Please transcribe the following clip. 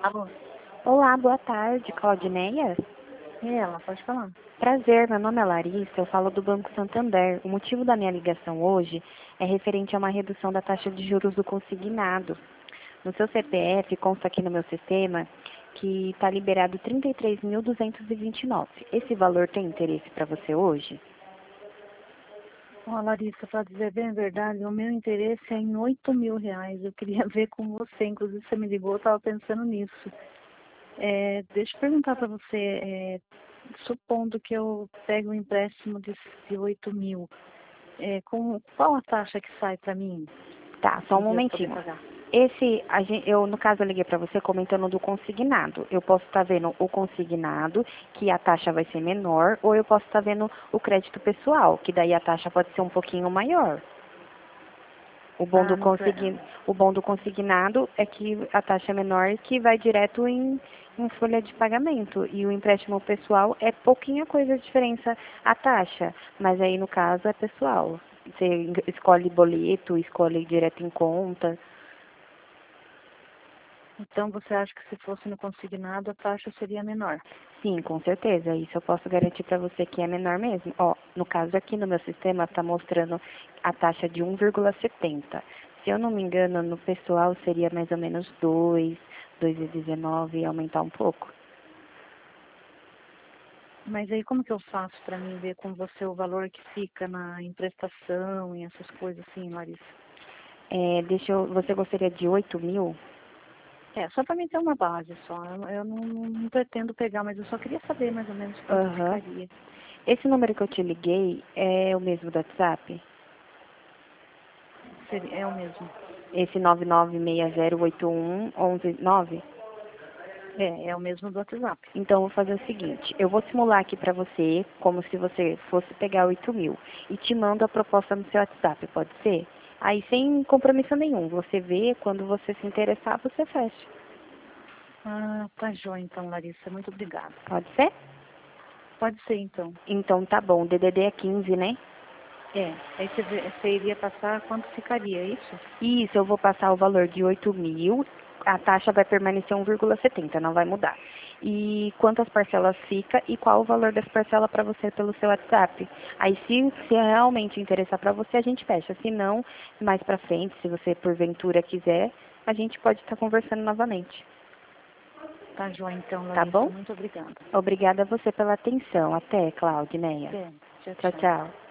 Alô? Olá, boa tarde, Claudineia. E ela, pode falar. Prazer, meu nome é Larissa, eu falo do Banco Santander. O motivo da minha ligação hoje é referente a uma redução da taxa de juros do consignado. No seu CPF, consta aqui no meu sistema que está liberado 33.229. Esse valor tem interesse para você hoje? Ó, Larissa, para dizer bem a verdade, o meu interesse é em R$ 8.000. Eu queria ver com você, inclusive você me ligou, eu estava pensando nisso. Deixa eu perguntar para você, supondo que eu pegue um empréstimo de 8.000, qual a taxa que sai para mim? Tá, só um De eu poder momentinho. pagar? No caso, eu liguei para você comentando do consignado. Eu posso estar vendo o consignado, que a taxa vai ser menor, ou eu posso estar vendo o crédito pessoal, que daí a taxa pode ser um pouquinho maior. O bom Ah, do, o bom do consignado é que a taxa é menor e que vai direto em folha de pagamento. E o empréstimo pessoal é pouquinha coisa a diferença a taxa, mas aí no caso é pessoal. Você escolhe boleto, escolhe direto em conta. então você acha que se fosse no consignado a taxa seria menor? Sim, com certeza. Isso eu posso garantir para você que é menor mesmo. Ó, no caso aqui no meu sistema está mostrando a taxa de 1,70. Se eu não me engano, no pessoal seria mais ou menos 2,19 e aumentar um pouco. Mas aí como que eu faço para mim ver com você o valor que fica na emprestação e essas coisas assim, Larissa? Você gostaria de 8.000? Só para mim ter uma base só. Eu não pretendo pegar, mas eu só queria saber mais ou menos quanto Aham. ficaria. Esse número que eu te liguei é o mesmo do WhatsApp? É o mesmo. Esse 996081119? É o mesmo do WhatsApp. Então, eu vou fazer o seguinte, eu vou simular aqui para você, como se você fosse pegar 8.000, e te mando a proposta no seu WhatsApp, pode ser? Aí, sem compromisso nenhum, você vê, quando você se interessar, você fecha. Ah, tá joia então, Larissa. Muito obrigada. Pode ser? Pode ser então. Então, tá bom, o DDD é 15, né? Aí você iria passar quanto ficaria, é isso? Isso, eu vou passar o valor de 8.000, a taxa vai permanecer 1,70, não vai mudar. E quantas parcelas fica e qual o valor das parcelas para você pelo seu WhatsApp. Aí, se realmente interessar para você, a gente fecha. Se não, mais para frente, se você porventura quiser, a gente pode estar conversando novamente. Tá joia então, Tá Larissa. bom? Muito obrigada. Obrigada a você pela atenção. Até, Claudineia. Até. Tchau, Tchau, tchau. tchau.